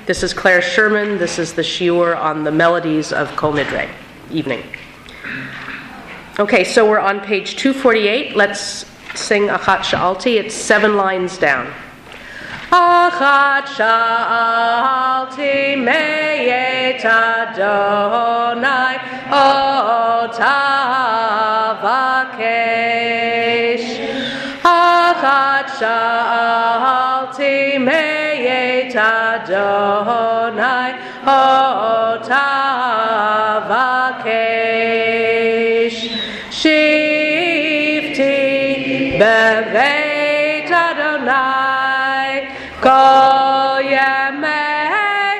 This is Claire Sherman. This is the shiur on the melodies of Kol Nidre, evening. Okay, so we're on page 248. Let's sing Achat Sha'alti. It's 7 lines down. Achat Sha'alti me'et Adonai ota vakesh. Achat Sha'alti me'et Adonai ota vakesh. Shifti beveit Adonai kol yemei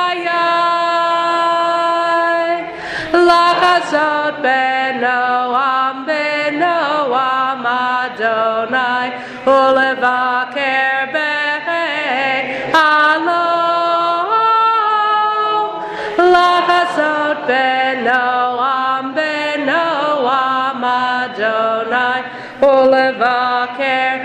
hayai lachazot benoam Adonai ulevaker be'alo lachazot benoam Adonai ulevaker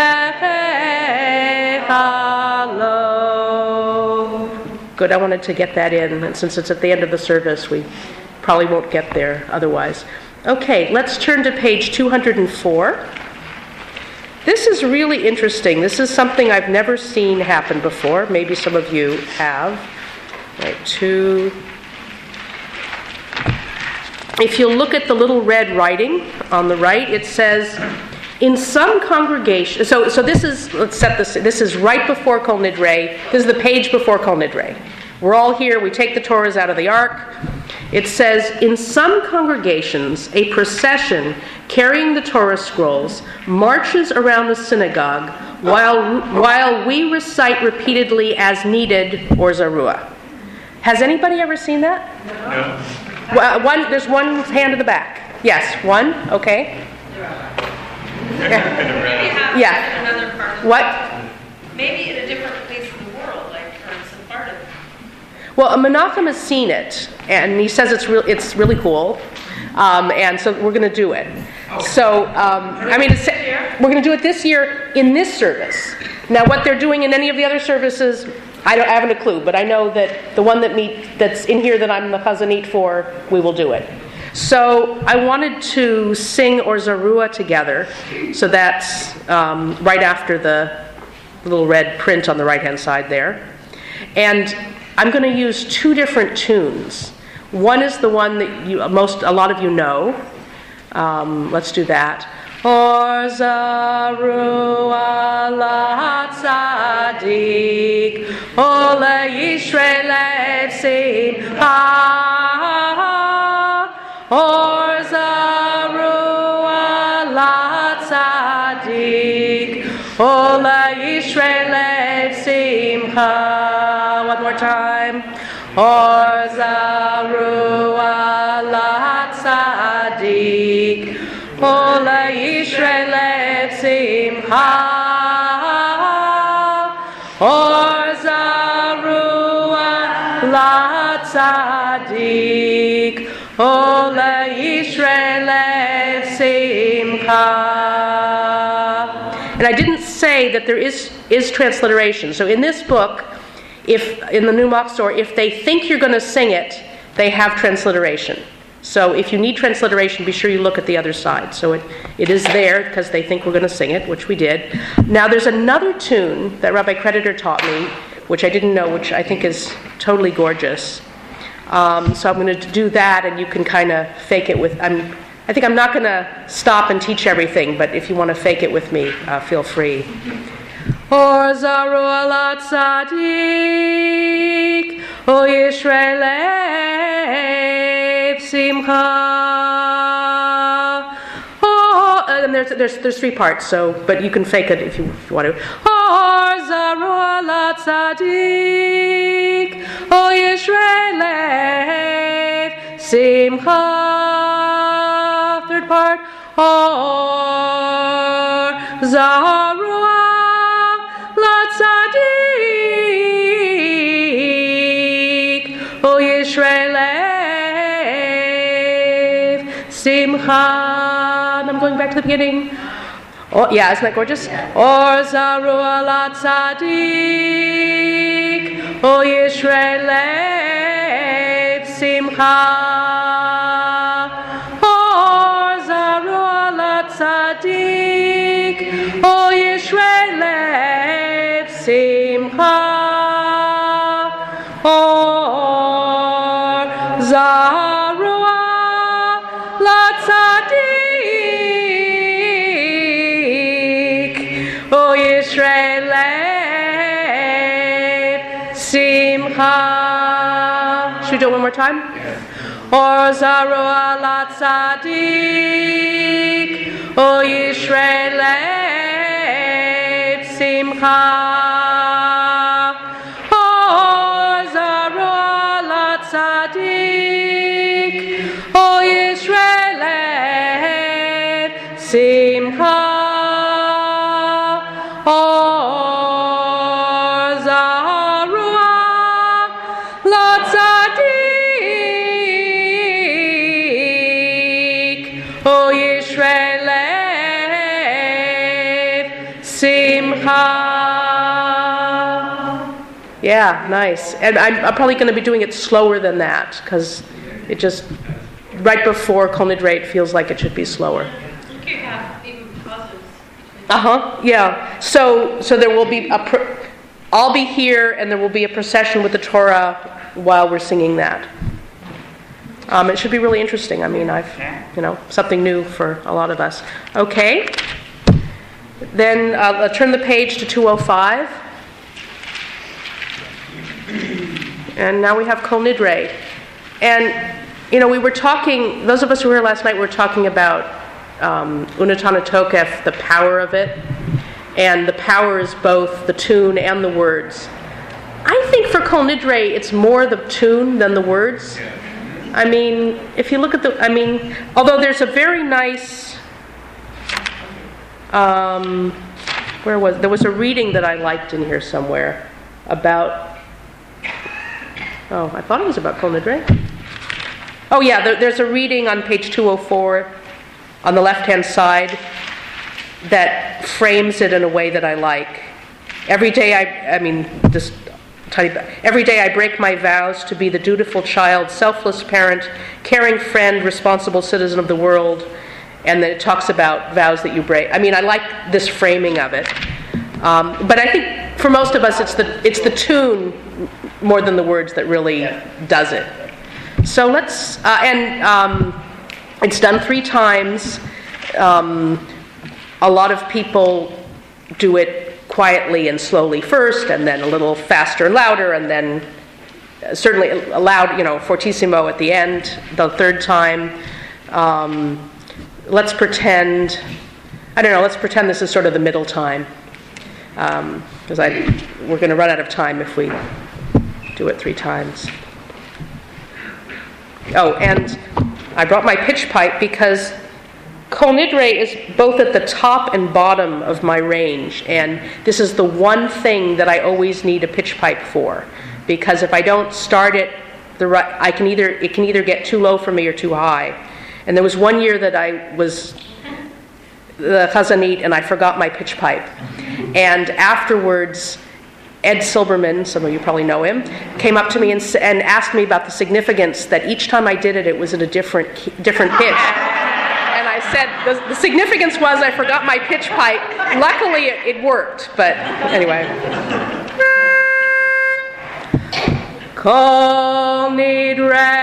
be'alo. Good, I wanted to get that in, and since it's at the end of the service, we probably won't get there otherwise. Okay, let's turn to page 204. This is really interesting. This is something I've never seen happen before. Maybe some of you have. Right, if you look at the little red writing on the right, it says, in some congregations, so this is, let's set this is right before Kol Nidre. This is the page before Kol Nidre. We're all here, we take the Torahs out of the ark. It says, in some congregations, a procession carrying the Torah scrolls marches around the synagogue while we recite repeatedly as needed or zarua. Has anybody ever seen that? No. There's one hand in the back. Yes, one. Okay. Yeah. Another part of the What? Maybe in a different place in the world, like for some part of it. Well, Menachem has seen it, and he says it's really cool, and so we're going to do it. So, we're going to do it this year in this service. Now, what they're doing in any of the other services, I haven't a clue, but I know that the one that's in here that I'm the chazanit for, we will do it. So I wanted to sing Or Zarua together, so that's right after the little red print on the right-hand side there. And I'm going to use 2 different tunes. One is the one that a lot of you know. Let's do that. Or Zarua la tzadik, ole Yisrael simcha. Or Zarua la tzadik, ole Yisrael simcha. One more time. Or Zarua la tzadik, ole Yisrael simcha. Or Zarua la tzadik, ole Yisrael simcha. And I didn't say that there is transliteration. So in this book, if in the New Machzor, if they think you're going to sing it, they have transliteration. So if you need transliteration, be sure you look at the other side. So it is there because they think we're going to sing it, which we did. Now there's another tune that Rabbi Creditor taught me, which I didn't know, which I think is totally gorgeous. So I'm going to do that, and you can kind of fake it with. I think I'm not going to stop and teach everything, but if you want to fake it with me, feel free. Or Zarua la tzadik, O Yisrael simcha. Oh, and there's 3 parts. So, but you can fake it if you want to. Or Zarua la tzadik, O Yisrael simcha. 3rd part. Or Zarua tzadik, O Yisrael simcha. And I'm going back to the beginning. Oh, yeah, isn't that gorgeous? Or Zarua la tzadik, O Yisrael lev simcha. Or zarua latzadik. O Yisrael lev simcha. Or zarua latzadik. O Yisrael lev simcha. Should we do it one more time? Or zarua latzadik. O Yisrael lev simcha. Or zarua latzadik. O Yisrael lev simcha. Or zarua latzadik. O Yisrael lev simcha. Yeah, nice. And I'm probably going to be doing it slower than that because it just, right before Kol Nidre, it feels like it should be slower. You could have even pauses. Yeah. So there will be I'll be here, and there will be a procession with the Torah while we're singing that. It should be really interesting. I mean, something new for a lot of us. Okay. Then turn the page to 205. And now we have Kol Nidre. And, we were talking, those of us who were here last night were talking about Unatana Tokef, the power of it. And the power is both the tune and the words. I think for Kol Nidre, it's more the tune than the words. I mean, if you look at although there's a very nice, there was a reading that I liked in here somewhere about, I thought it was about Kol Nidre. Oh yeah, there's a reading on page 204 on the left-hand side that frames it in a way that I like. Every day every day I break my vows to be the dutiful child, selfless parent, caring friend, responsible citizen of the world. And then it talks about vows that you break. I like this framing of it. But I think for most of us, it's the tune more than the words that really does it. So let's, it's done 3 times. A lot of people do it quietly and slowly first, and then a little faster and louder, and then certainly a loud, fortissimo at the end, the 3rd time. Let's pretend this is sort of the middle time, because we're going to run out of time if we do it 3 times. Oh, and I brought my pitch pipe because Kol Nidre is both at the top and bottom of my range, and this is the one thing that I always need a pitch pipe for, because if I don't start it, it can either get too low for me or too high. And there was one year that I was the chazanit and I forgot my pitch pipe, and afterwards Ed Silberman, some of you probably know him, came up to me and asked me about the significance that each time I did it, it was at a different pitch. And I said the significance was I forgot my pitch pipe. Luckily, it worked, but anyway. Kol Nidre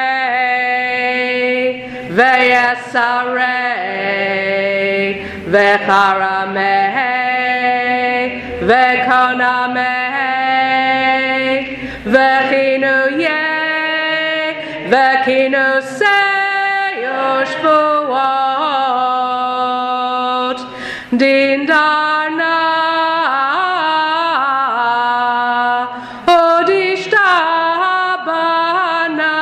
ve'yesarei ve'charamei ve'konamei ve'chinuyei ve'chinusei yoshvuot din darna odishtabana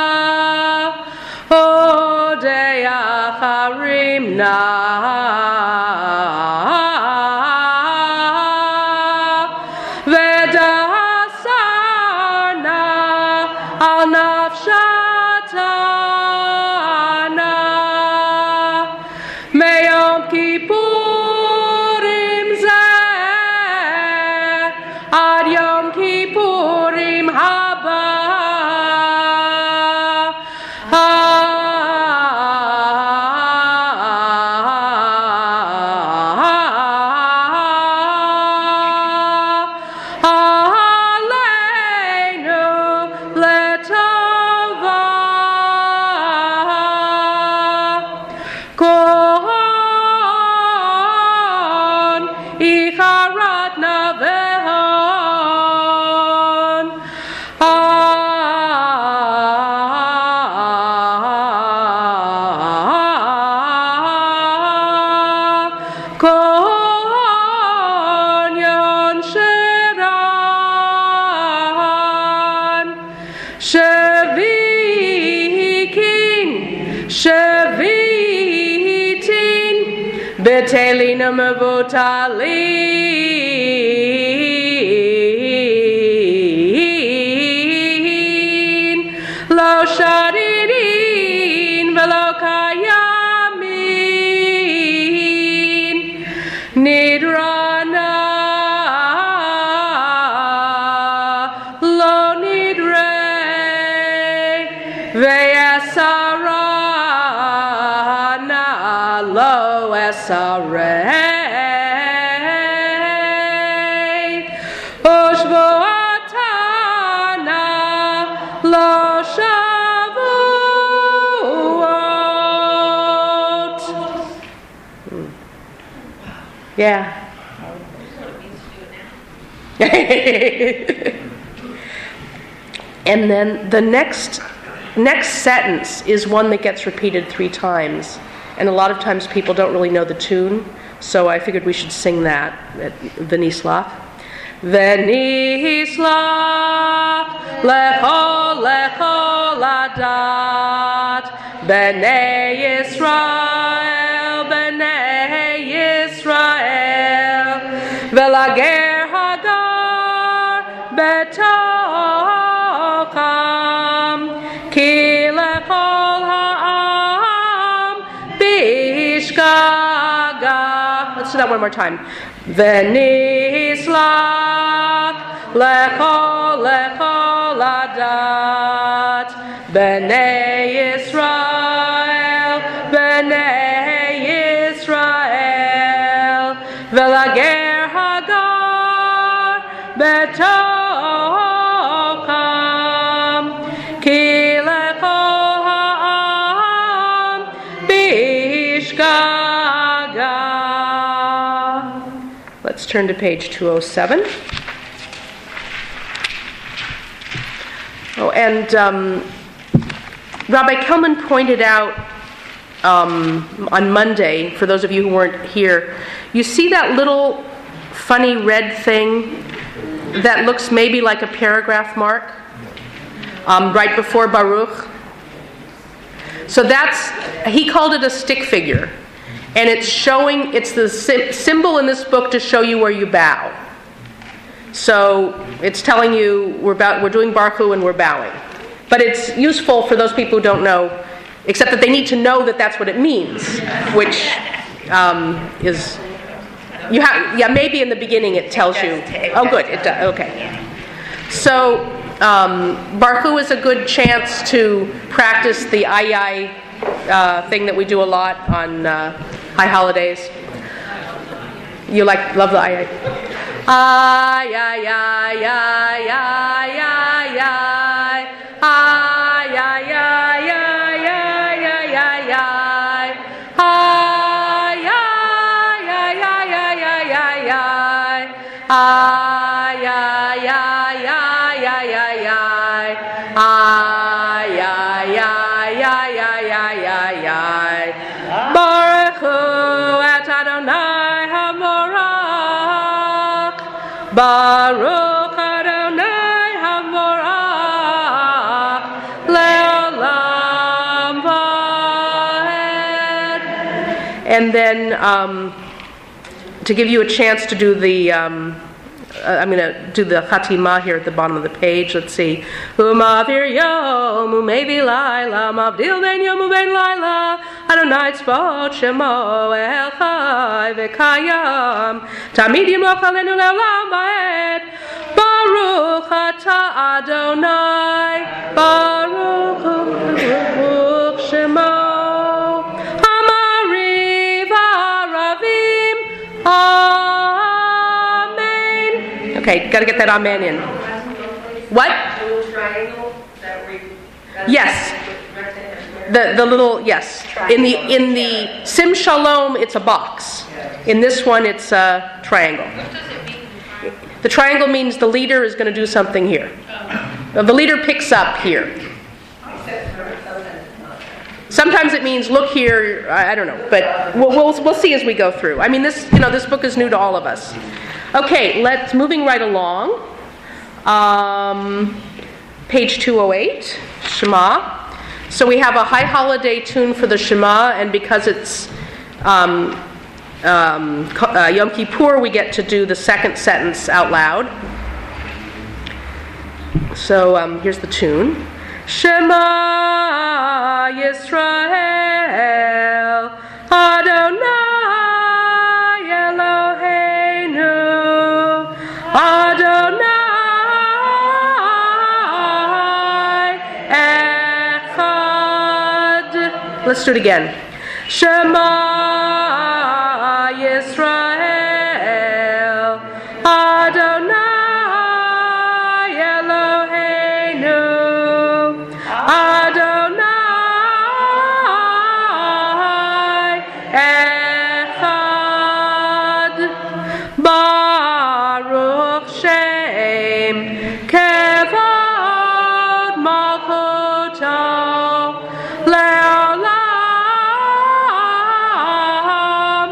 odeyacharimna vedasarna al nafshatana meyom kippurim Shavikin, Shavitin, Betelina Mavutalin, Lo Shadirin, Velo Kayamin, Nidrana, Lo Nidre, Veyasarana, Lo Esare, Oshvoatana, Lo Shavuot. Yeah. And then the next sentence is one that gets repeated 3 times. And a lot of times people don't really know the tune, so I figured we should sing that at Venislav. Venislav lechol lechol adat b'nei Yisrael b'nei Yisrael v'lager hagar betokam ki lechol ha'am bishgaga. Let's do that one more time. Venislav lechol lechol adat b'nei Yisrael b'nei Yisrael v'lager hagar betokam ki lechol ha'am bishgaga. Let's turn to page 207. Oh, and Rabbi Kelman pointed out on Monday, for those of you who weren't here, you see that little funny red thing that looks maybe like a paragraph mark right before Baruch? So he called it a stick figure. And it's the symbol in this book to show you where you bow. So it's telling you we're doing Baruch Hu and we're bowing. But it's useful for those people who don't know, except that they need to know that that's what it means, which is, maybe in the beginning it tells you. Oh, good, it does, okay. So Baruch Hu is a good chance to practice the ayai thing that we do a lot on high holidays. You love the ayai. Ay, ay, ay, ay, ay, ay, ay. Ay, ay, ay, ay, ay, ay, ay, ay. Ay, ay, ay, ay, ay, ay, ay, ay. Ay, ay, ay, ay, ay, ay, ay. Ay, ay, ay, ay, ay, ay, ay, ay. Baruch Hu et Adonai HaMorach. Baruch Adonai HaMorach. Le'olam va'ed. And then to give you a chance to do the I'm going to do the Chatimah here at the bottom of the page. Let's see. Umavir yom umevi laila mavdil ben yom uben laila Adonai tzvot shemo el chai v'kayam tamid yimloch alenu le'olam va'ed Baruch atah Adonai Baruch shemo Hamariv Aravim Okay, got to get that amen in. What? Little triangle that we. Yes. The little, yes. In the Sim Shalom, it's a box. In this one, it's a triangle. What does it mean? The triangle means the leader is going to do something here. The leader picks up here. Sometimes it means look here. I don't know, but we'll see as we go through. I mean, this book is new to all of us. Okay, moving right along. page 208, Shema. So we have a high holiday tune for the Shema, and because it's Yom Kippur, we get to do the second sentence out loud. So here's the tune. Shema Yisrael Adonai Eloheinu Adonai Echad. Let's do it again. Shema Yisrael Adonai Eloheinu Adonai Echad. Baruch Shem Kevod Malchuto Le'olam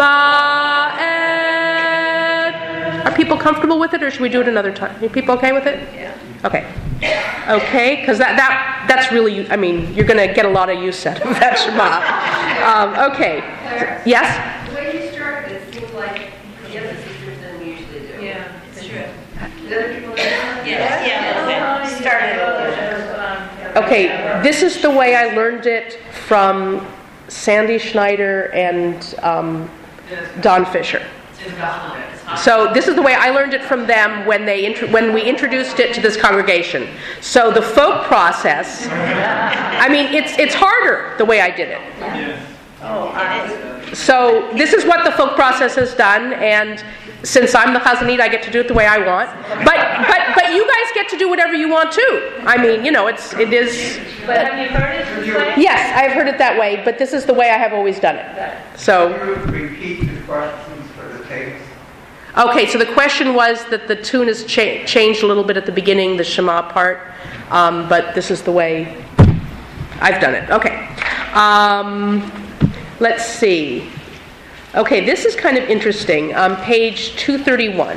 Va'ed. Are people comfortable with it, or should we do it another time? Are people okay with it? Yeah. Okay. Because that's really, I mean, you're going to get a lot of use out of that Shema. Okay. Yes? The way you started it seems like the other sisters than we usually do. Yeah, it's true. Do other people do that? Yes. Yeah. Started. Okay, this is the way I learned it from Sandy Schneider and Don Fisher. So this is the way I learned it from them when we introduced it to this congregation. So the folk process, I mean, it's harder the way I did it. So this is what the folk process has done, and since I'm the Chazanit, I get to do it the way I want. But you guys get to do whatever you want too. I mean, it is. But have you heard it this way? Yes, I've heard it that way, but this is the way I have always done it. So. Repeat the questions for the tapes. Okay, so the question was that the tune is changed a little bit at the beginning, the Shema part, but this is the way I've done it. Okay. Let's see. Okay, this is kind of interesting. Page 231.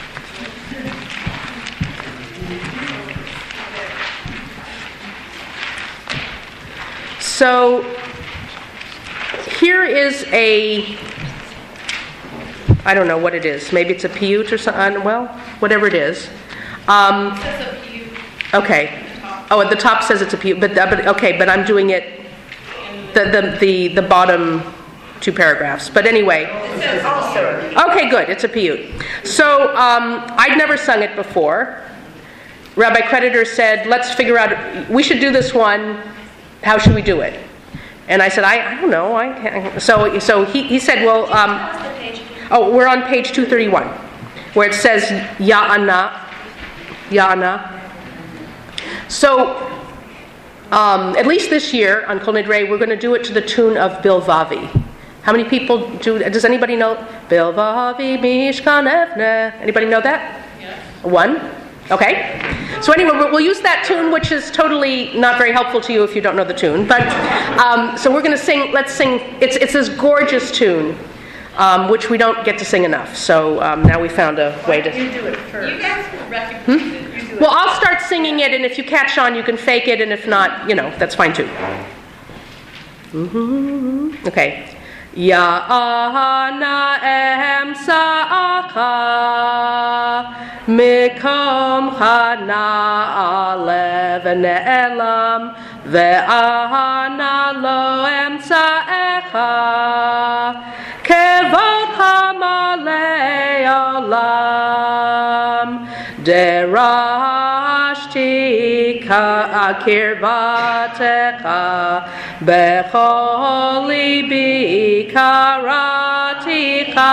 So here is I don't know what it is. Maybe it's a piyut or something. Well, whatever it is. It says a few. Okay. Oh, at the top says it's a piyut, but I'm doing it the bottom two paragraphs. But anyway. It says also. Okay, good. It's a piyut. So I'd never sung it before. Rabbi Creditor said, "Let's figure out. We should do this one. How should we do it?" And I said, "I don't know. I can't." So he said, "Well." Oh, we're on page 231, where it says Ya'ana. So, at least this year on Kol Nidrei, we're going to do it to the tune of Bilvavi. How many people does anybody know? Bilvavi Mishkan Evne. Anybody know that? Yes. One? Okay. So anyway, we'll use that tune, which is totally not very helpful to you if you don't know the tune. But, so we're going to sing, let's sing, it's this gorgeous tune. Which we don't get to sing enough. So now we found a way to. You do it first. You guys will recognize it. You do it. Well, I'll start singing it, and if you catch on, you can fake it, and if not, that's fine too. Okay. Ya'ana emsa'aka mikom chana alev ne'elam ve'ana lo emsa'echa kevod hamalei olam derashti kirvatecha bechol libi karaticha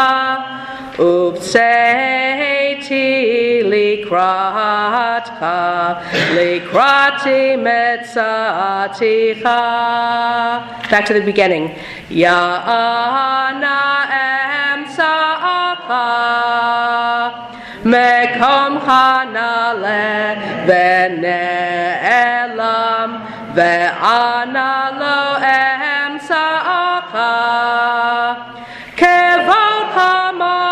uvseiti likratcha likrati metzaticha. Back to the beginning. Ya'ana emsa'aka mekom chanale ve'ne'elam ve'ana lo emsa'aka kevod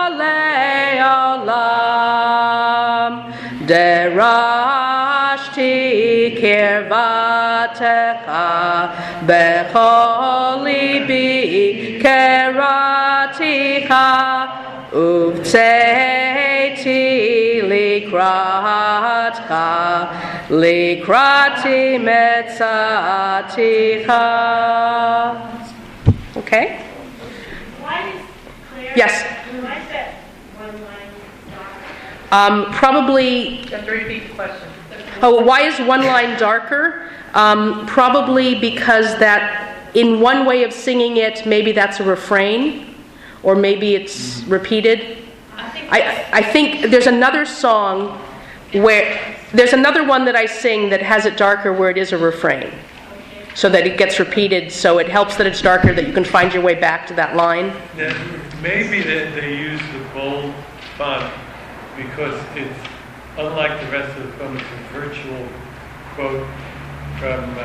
hamalei olam derashti kirvatecha bechol libi keraticha uvtzeiti likratcha likrati metzaticha. Okay? Why is Claire? Yes. Why is that one line dark? Probably. You have to repeat the question. Oh, why is one line darker? Probably because that, in one way of singing it, maybe that's a refrain, or maybe it's repeated. I think there's another song where, there's another one that I sing that has it darker where it is a refrain, so that it gets repeated, so it helps that it's darker, that you can find your way back to that line. Now, maybe they use the bold font because it's, unlike the rest of the film, it's a virtual quote from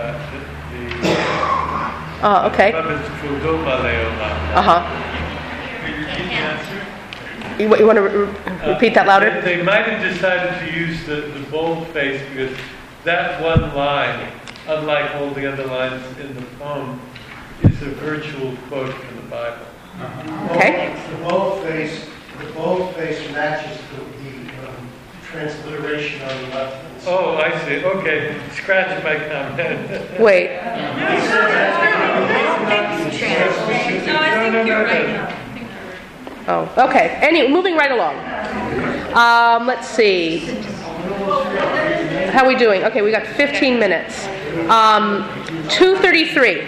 Okay. Uh-huh. Can you repeat the answer? You want to repeat that louder? They might have decided to use the boldface because that one line, unlike all the other lines in the poem, is a virtual quote from the Bible. Okay. The boldface matches the transliteration on the left. Oh, I see. Okay. Scratch my comment. Wait. No, I think you're right. Oh, okay. Anyway, moving right along. Let's see. How are we doing? Okay, we got 15 minutes. 2:33.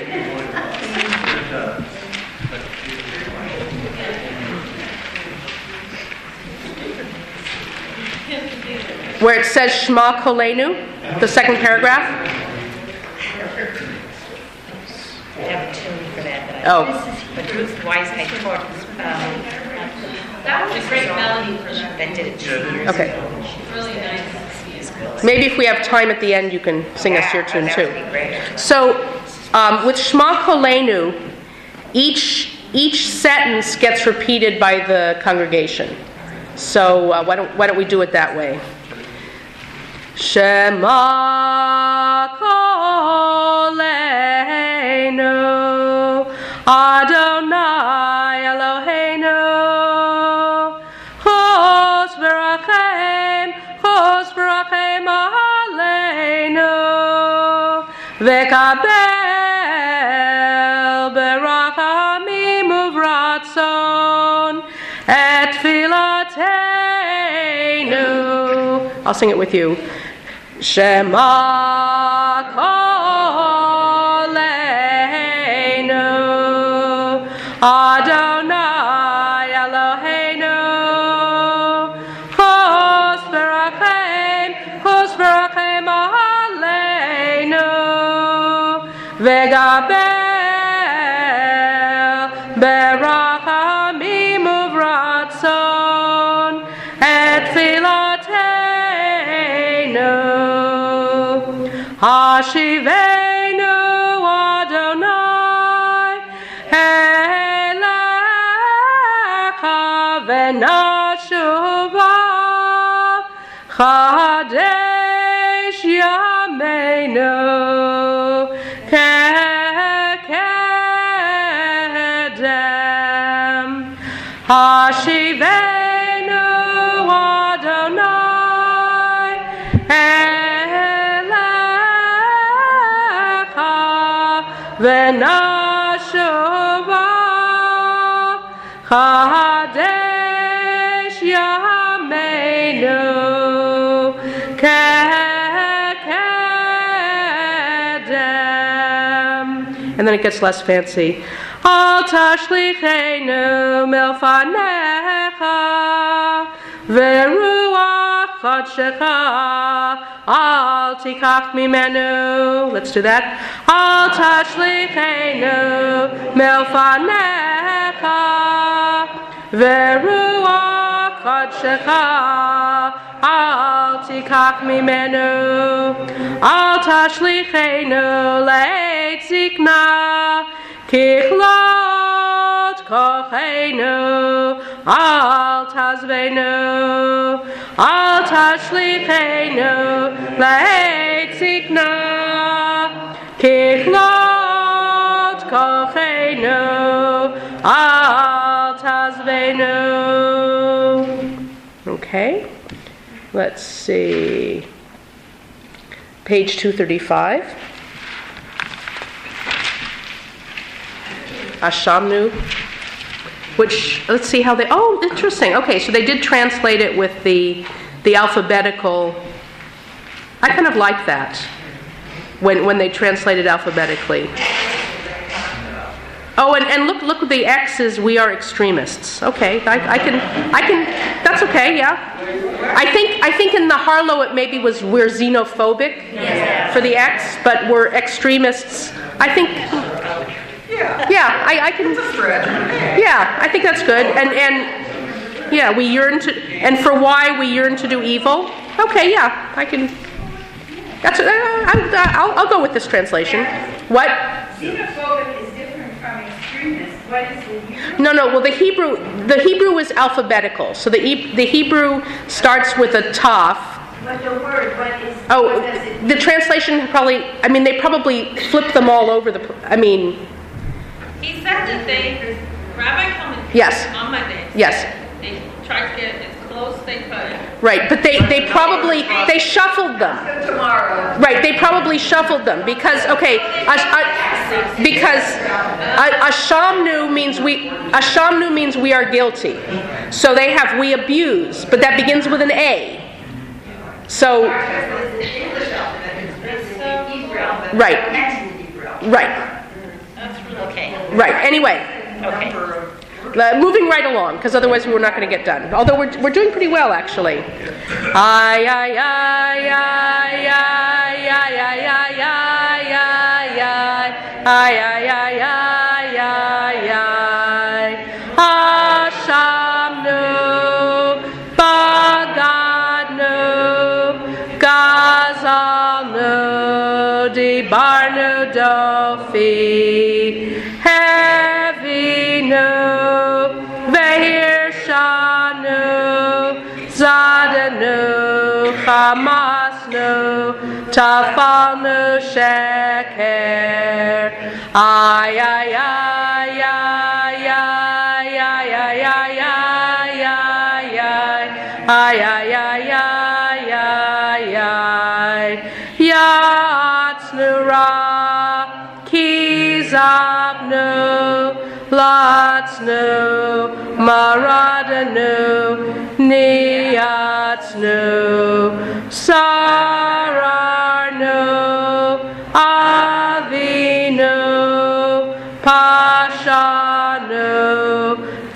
Where it says Shema Kolenu, the second paragraph. I have a tune for that. Oh. But Ruth Weisheit taught That was a great melody for that. invented it 2 years Okay. ago. Really nice. Maybe if we have time at the end, you can sing us your tune that too. would be great. So, with Shema Kolenu, each sentence gets repeated by the congregation. So why don't we do it that way? Shema Kolenu Adonai Eloheinu Chos v'rachem aleinu v'kabel berachamim uvratzon et filateinu. I'll sing it with you. Shema Kolenu Adonai Eloheinu Chos v'rachem aleinu v'gabel berachamim uvratzon et filateinu Hashivenu Adonai Elecha v'nashuva Chadesh Yameinu Kekedem Hashivenu Adonai Elecha v'nashuva Chadesh Yameinu Kekedem. And then it gets less fancy. Al tashlichenu milfanecha veruach chodshecha al tikach mimenu. Let's do that. Al tashlichenu milfanecha veruach chodshecha al tikach mimenu. Al tashlichenu leit zikna Kichlot kochenu, al tazvenu, al tashlichenu, leit Okay. Let's see. Page 235. Ashamnu, which, let's see how they, oh, interesting. Okay, so they did translate it with the alphabetical. I kind of like that when they translated alphabetically. Oh, and look at the X's, we are extremists. Okay, I can, that's okay, yeah. I think in the Harlow it maybe was we're xenophobic for the X, but we're extremists. I think, yeah, I can, yeah, I think that's good. And yeah, we yearn to, and for why we yearn to do evil. Okay, yeah, I can, that's, I'll go with this translation. What? Xenophobic is different from extremist. What is the No. Well, the Hebrew is alphabetical. So the Hebrew starts with a taf. But the word, what is? Oh, what does it the translation probably. I mean, they probably flipped them all over the. I mean. He said that Rabbi Kalman, Yes. on Monday, Yes. they tried to get as close as they could. Right, but they probably they shuffled them. Tomorrow. Right, they probably shuffled them because because Ashamnu means we are guilty. So they have we abuse, but that begins with an A. So right, right, Okay. right. Anyway, Okay. moving right along because otherwise we're not going to get done. Although we're doing pretty well actually. Ay ay ay ay ay ay ay ay ay ay ay ay ay ay Hashamnu Bagadnu Gazalnu Dibarnu Dofi Hevinu Vehirshanu Zadanu Hamasnu Tafalnu Sheker Ay ay ay ay ay ay ay ay ay ay ay ay ay ay Yatsnu Ra Kizabnu Latsnu Maradanu Niyatsnu Sararnu Avinu Pashanu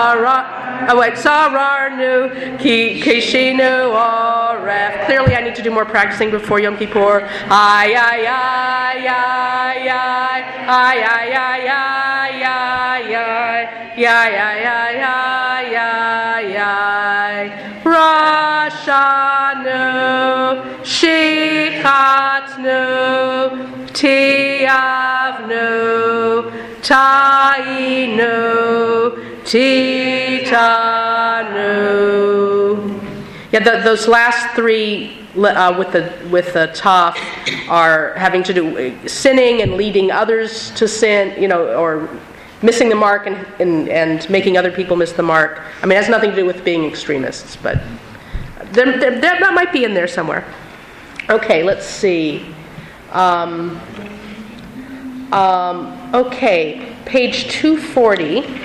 Sararnu Kishinu Oref. Clearly I need to do more practicing before Yom Kippur. Ay ay ay ay ay ay ay ay ay ay ay ay ay Rashanu Shikhatnu Tiavnu Tainu Titanu. Yeah, those last three with the taf are having to do sinning and leading others to sin, or missing the mark and making other people miss the mark. I mean, it has nothing to do with being extremists, but that might be in there somewhere. Okay, let's see. Okay, page 240.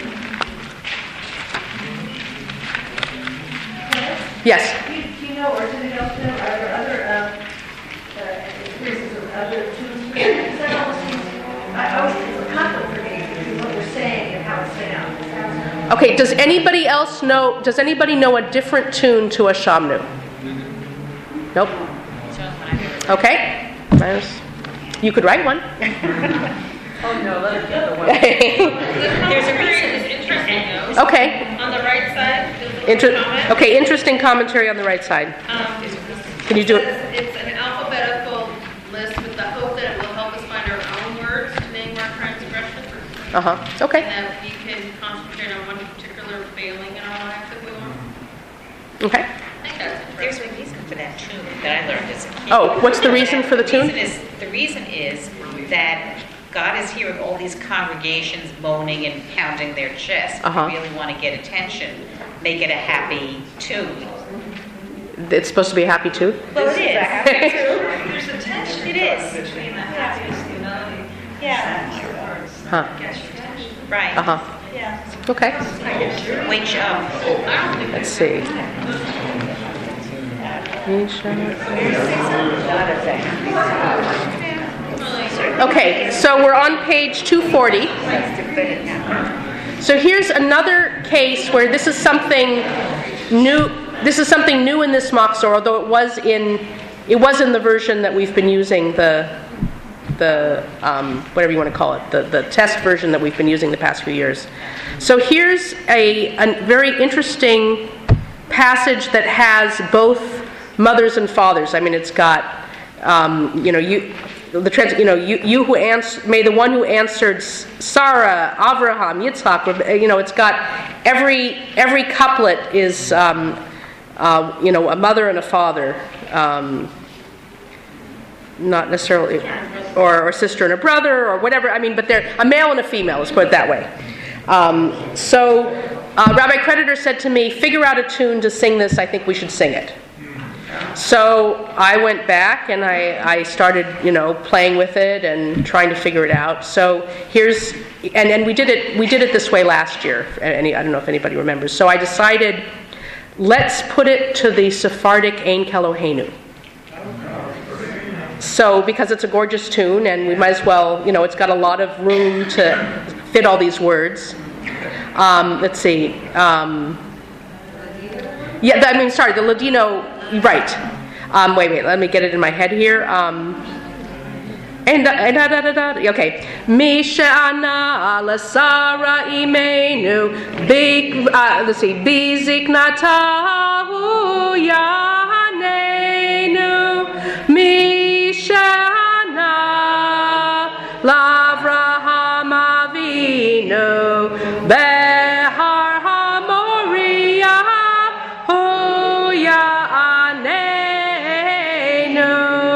Yes. Do you know, or does anyone else know, are there other experiences of other tunes? That almost seems, it's a conflict for me between what we're saying and how it sounds. Okay, does anybody know a different tune to Ashamnu? Nope. Okay. You could write one. Oh no, let us get the one. There's a reason it's interesting though. Okay. On the right side, there's a little comment. Okay, interesting commentary on the right side. Can you do it? It's an alphabetical list with the hope that it will help us find our own words to name our transgressions. Okay. And that we can concentrate on one particular failing in our lives if we want. Okay. I think that's There's interesting. a reason for that tune that I learned as a kid. Oh, what's the reason for the tune? The reason is that God is hearing all these congregations moaning and pounding their chest. Uh-huh. If we really want to get attention, make it a happy tune. It's supposed to be a happy tune? Well, it is. There's a tension. It is. Between the happiest and the melody. Yeah, Huh. right. Uh-huh. Yeah. Okay. Wake you up. Let's see. Okay, so we're on page 240. So here's another case where this is something new. This is something new in this Machzor, although it was in the version that we've been using, the whatever you want to call it, the test version that we've been using the past few years. So here's a very interesting passage that has both mothers and fathers. I mean, it's got you who may the one who answered Sarah, Avraham, Yitzchak. It's got every couplet is a mother and a father. Not necessarily, or sister and a brother, or whatever. I mean, but they're a male and a female. Let's put it that way. So Rabbi Creditor said to me, "Figure out a tune to sing this. I think we should sing it." So I went back and I started, playing with it and trying to figure it out. So here's, and we did it this way last year. I don't know if anybody remembers. So I decided, let's put it to the Sephardic Ein Keloheinu. So, because it's a gorgeous tune, and we might as well, it's got a lot of room to fit all these words. Let's see. The Ladino, right. Wait, let me get it in my head here. Okay. Misha Lasara Imenu, let's see, Bizik Natahu Yanenu, Mishana Lavraham Avinu, Behar Hamoria, Huya Anenu,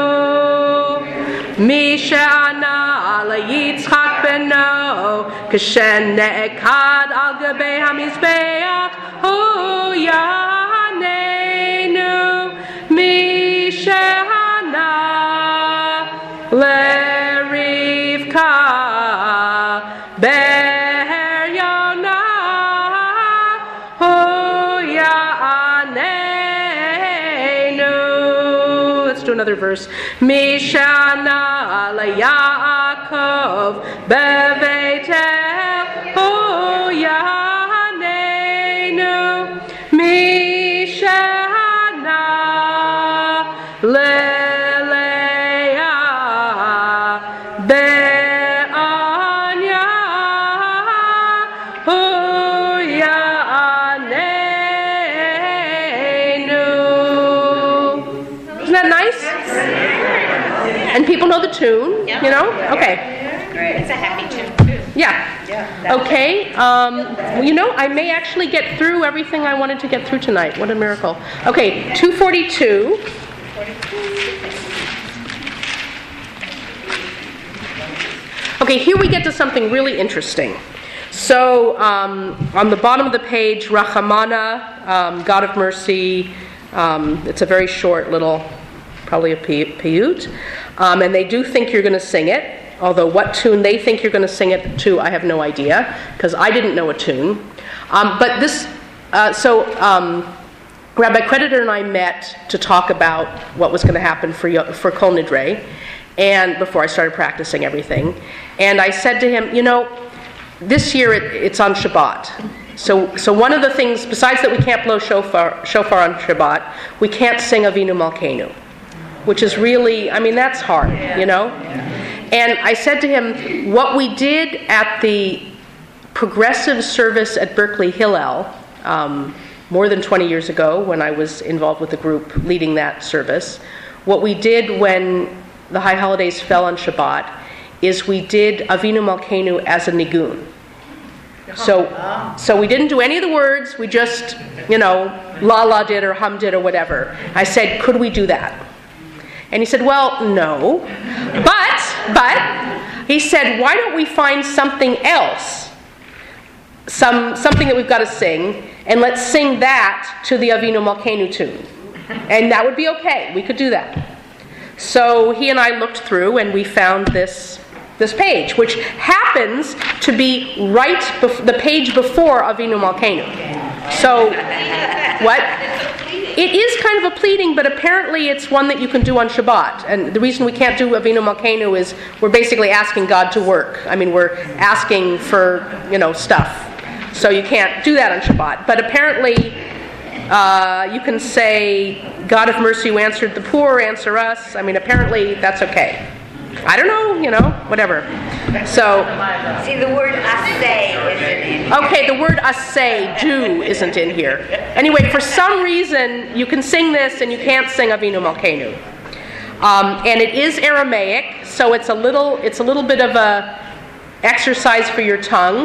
Mishana Ala Yitzchak Beno, Kashen Ne'ekad Al Gabei HaMizbeach, Huya Anenu, Mishana Lerivka Beher Yona Huya Anenu. Let's do another verse. Mishana LaYaakov Bevetel Huya Anenu. Mishana Leleya Be'anya Huya Anenu. Isn't that nice? And people know the tune, Okay. It's a happy tune too. Yeah. Okay. I may actually get through everything I wanted to get through tonight. What a miracle. Okay, 242. Okay, here we get to something really interesting. So, on the bottom of the page, Rachamana, God of mercy. It's a very short little, probably a piyut. And they do think you're going to sing it. Although what tune they think you're going to sing it to, I have no idea, because I didn't know a tune. But this, Rabbi Creditor and I met to talk about what was going to happen for Kol Nidre, and before I started practicing everything. And I said to him, this year it's on Shabbat. So one of the things, besides that we can't blow shofar on Shabbat, we can't sing Avinu Malkeinu, which is really, that's hard, And I said to him, what we did at the progressive service at Berkeley Hillel, more than 20 years ago when I was involved with the group leading that service, what we did when the high holidays fell on Shabbat is we did Avinu Malkeinu as a nigun. So we didn't do any of the words, we just, la did or hum did or whatever. I said, could we do that? And he said, well, no. But, he said, why don't we find something else? Something that we've got to sing, and let's sing that to the Avinu Malkeinu tune. And that would be okay. We could do that. So he and I looked through and we found this page, which happens to be the page before Avinu Malkeinu. So, what? It is kind of a pleading, but apparently it's one that you can do on Shabbat. And the reason we can't do Avinu Malkeinu is we're basically asking God to work. I mean, we're asking for, stuff. So you can't do that on Shabbat. But apparently you can say, God of mercy who answered the poor, answer us. I mean, apparently that's okay. I don't know, whatever. So, See, the word asay isn't in here. okay, the word asay, do, isn't in here. Anyway, for some reason, you can sing this and you can't sing Avinu Malkeinu. And it is Aramaic, so it's a little bit of a exercise for your tongue.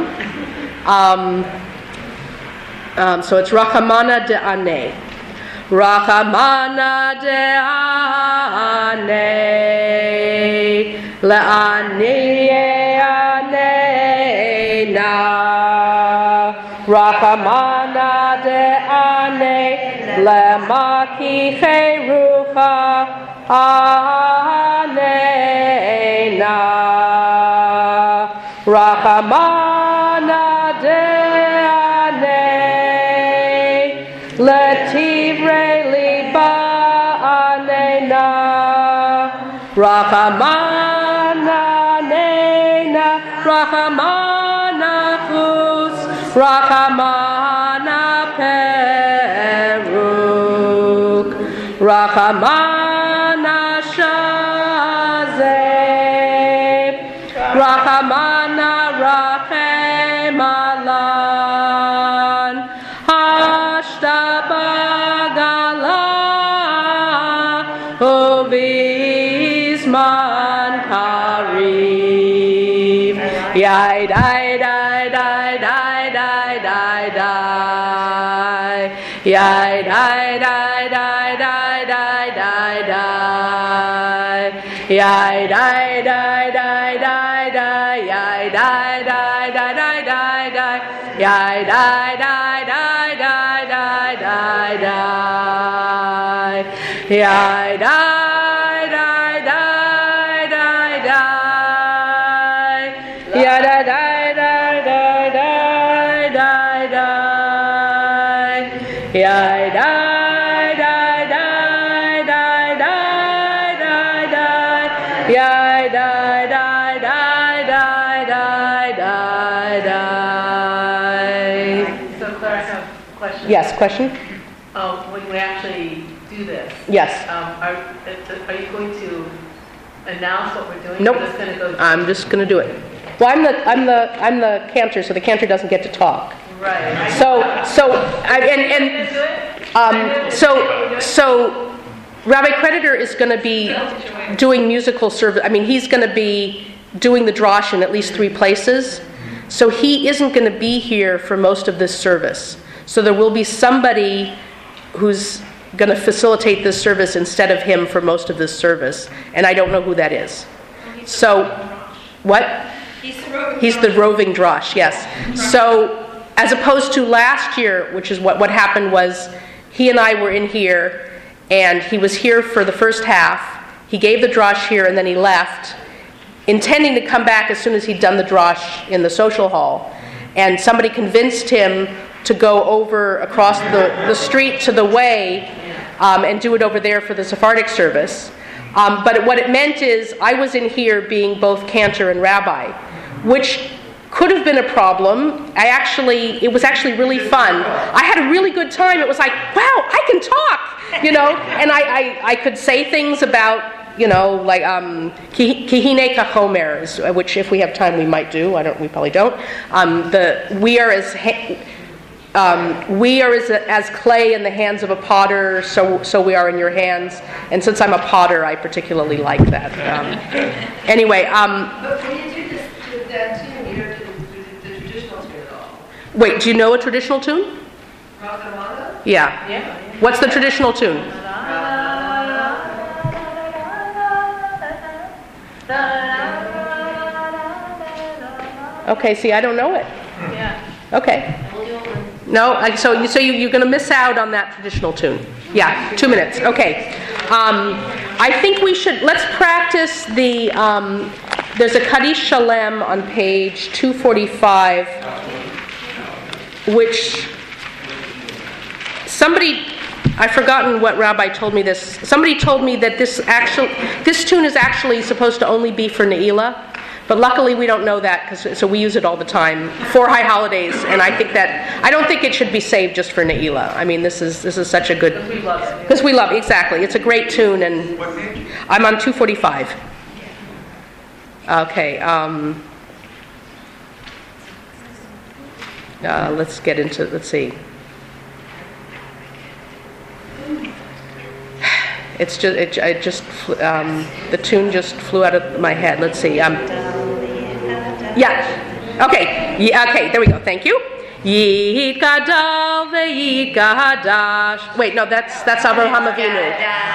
So it's Rachamana de'aneh. Rachamana de'aneh le'aneh na. Rachamana de'aneh le'maki cherucha aneh na. Rachamana de'aneh le'tivrei liba anena. Rachamana nena, Rachamana chus, Rachamana peruk, Rachamana shazeh, Rachamana rachem alan, hashtabagala, uvizman karim, yai dai dai dai dai dai dai dai, yai dai dai dai dai dai dai dai, yai dai dai dai dai dai, yai dai dai dai dai dai dai, yai dai dai dai dai dai dai dai, yai dai dai dai dai dai, yai dai dai dai dai dai dai dai, yai dai dai dai dai dai dai dai, yai dai dai dai dai dai dai dai. So Claire, I have a question. Yes, question? When we actually do this, Yes. are you going to announce what we're doing? Nope. Or just going to go? I'm just going to do it. Well, I'm the cantor, so the cantor doesn't get to talk. Right. So Rabbi Creditor is going to be doing musical service. I mean, he's going to be doing the drosh in at least 3 places. So he isn't going to be here for most of this service. So there will be somebody who's going to facilitate this service instead of him for most of this service, and I don't know who that is. So, what? He's the roving drosh, yes. So, as opposed to last year, which is what happened was, he and I were in here, and he was here for the first half. He gave the drosh here, and then he left, intending to come back as soon as he'd done the drosh in the social hall. And somebody convinced him to go over across the street to the way and do it over there for the Sephardic service. But what it meant is I was in here being both cantor and rabbi, which could have been a problem. It was actually really fun. I had a really good time. It was like, wow, I can talk, and I could say things about, like Kihine Kachomer, which if we have time we might do. We probably don't. We are as clay in the hands of a potter, so we are in your hands. And since I'm a potter, I particularly like that. Anyway. But when you do that tune, you don't do the traditional tune at all. Wait, do you know a traditional tune? Rachamana? Yeah. What's the traditional tune? Okay, see, I don't know it. Yeah. Okay. No, so you're going to miss out on that traditional tune. Yeah, 2 minutes, okay. I think we should, let's practice the, there's a Kaddish Shalem on page 245, which somebody, I've forgotten what rabbi told me this, somebody told me that this tune is actually supposed to only be for Ne'ilah. But luckily we don't know that, so we use it all the time for high holidays, and I don't think it should be saved just for Ne'ilah. I mean, this is such a good... Because we love it. Because we love it, exactly. It's a great tune, and I'm on 245. Okay, let's get into, let's see. It's just, the tune just flew out of my head. Let's see. Yeah. Okay. Yeah, okay. There we go. Thank you. Yid gadol ve'yid gadash. Wait, no, that's Avraham Avinu.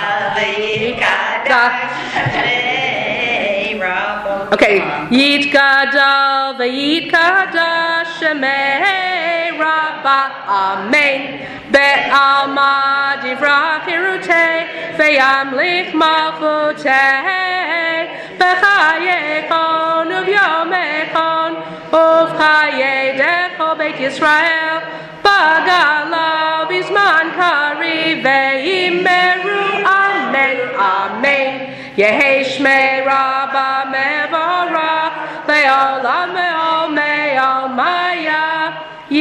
Okay. Yid gadol ve'yid gadash shemei rabba. Amen. Be'alma divra pirutei ve'yamlich malchutei b'chayekon uvyomekon uvchayedecho beit Yisrael b'gala bizman kari ve'imeru amen amen Yehi shmei rabba mevorach le'olam ve'ol me'ol maya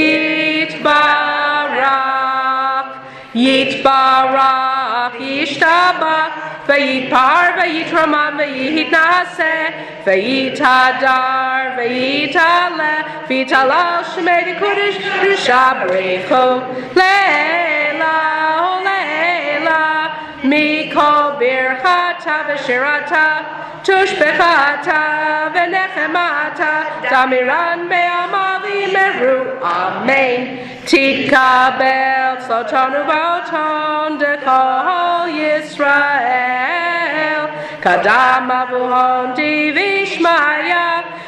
yitbarach Yitbarach, Yishtabach, Vayitpar, Vayitramam, Vayitnaseh, Vayitadar, Vayitale, Vitalal, Shemei Kodesh, Rishabrecho, Leila, Leila, Mikol Birchata, Veshirata, Tushbechata, Venechemata, Damiran, Me'amavi, Meru, Amen. Tikabel Tzlotonu V'oton Dekol Yisrael Kadam Avuhon Divishmaya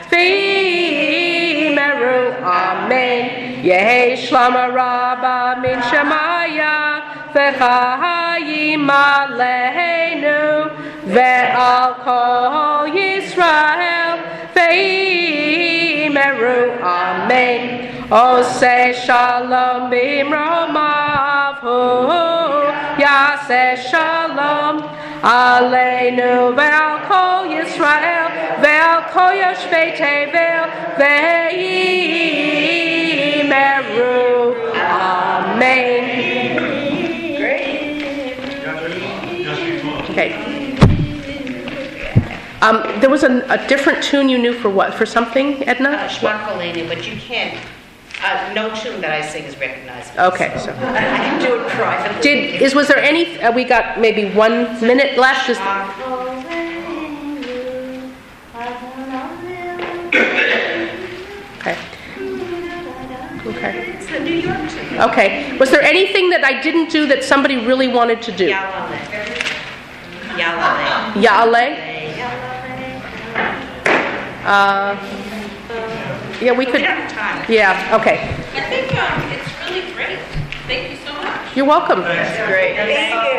V'imeru Amen Yehi Shlama Rabba Min Shemaya V'chayim Aleinu Ve'al Kol Yisrael V'imeru Amen Oseh shalom bimromavu, Yaseh shalom aleinu ve'al kol Yisrael ve'al kol yoshvei tevel ve'imeru. Amen. Okay. There was a different tune you knew for what? For something, Edna? Shmakolenu, but you can't. No tune that I sing is recognized. Okay, so I can do it privately. was there any? We got maybe 1 minute left. Okay. Okay. It's the New York tune. Okay. Was there anything that I didn't do that somebody really wanted to do? Yalale. Yalale. Ya'aleh? Yeah, we could. We have time. Yeah. Okay. I think it's really great. Thank you so much. You're welcome. Great. Thank you.